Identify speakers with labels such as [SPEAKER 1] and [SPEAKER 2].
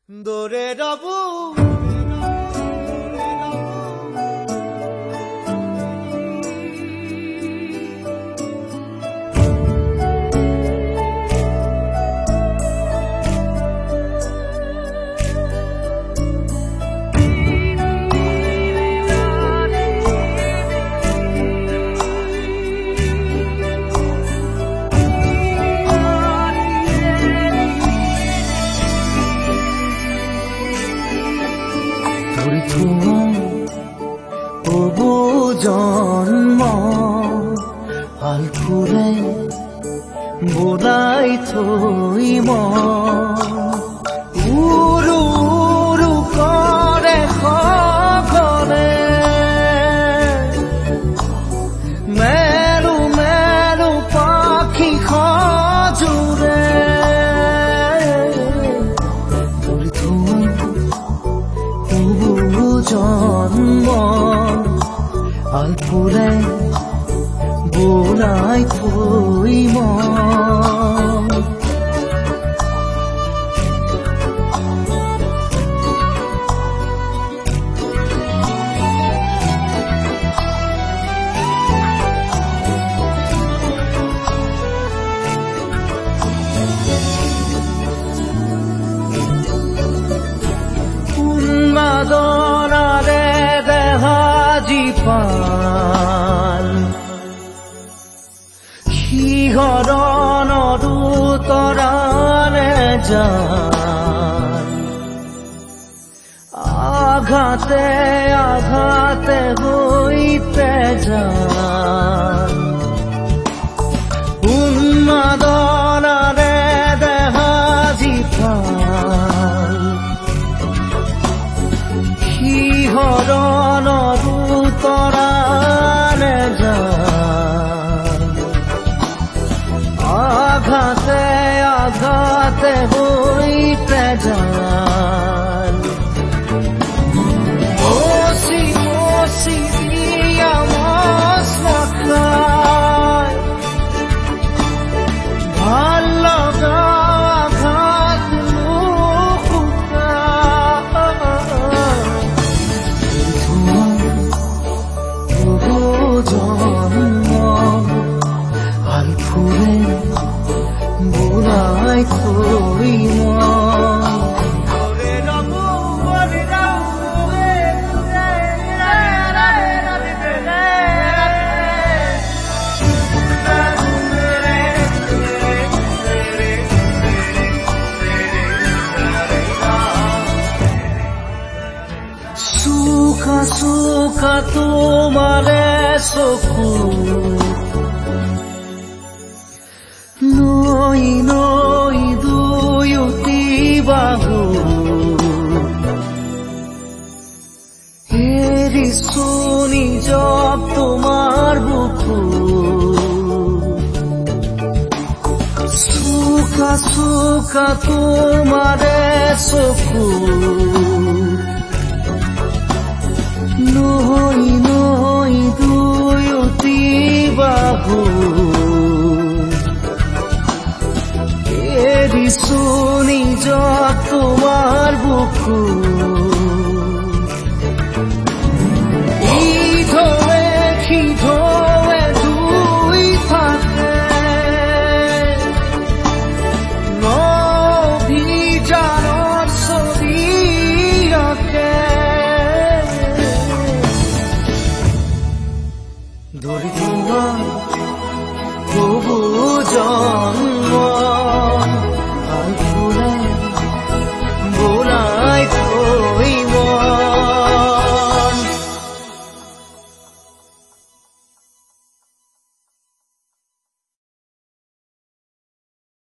[SPEAKER 1] দরে রবু জন্ম আলফুলে বোলাই থৈ উৰু উৰু কৰে খগনে মেৰু মেৰু পাখি সজোৰে জন্ম আলফুলে বোলাই থৈ উন্মাদনাৰে দেহাজি পাল শিহৰণৰ উতৰাৰে যান আঘাতে আঘাতে হৈতে যান উন্মাদনাৰে দেহাজি পাল শিহৰণৰ উতৰাৰে যান আঘাতে আঘাতে হৈতে যান মচি মচি দিয়া মচলাখাই ভাল লগা আঘাত জন্ম আলফুলে বোলাই থৈ সুখা সুখা তোমাৰে চকু নৈ নৈ দুয়োটি বাহু এৰিছো নিজক তোমাৰ বুকু সুখা সুখা তোমাৰে চকু নৈ নৈ দুয়োটি বাহু এৰিছো নিজক তোমাৰ বুকু ইধৰে সিধৰে দুই থাকে নভিজানত ছবি আঁকে ধৰি তোমাৰ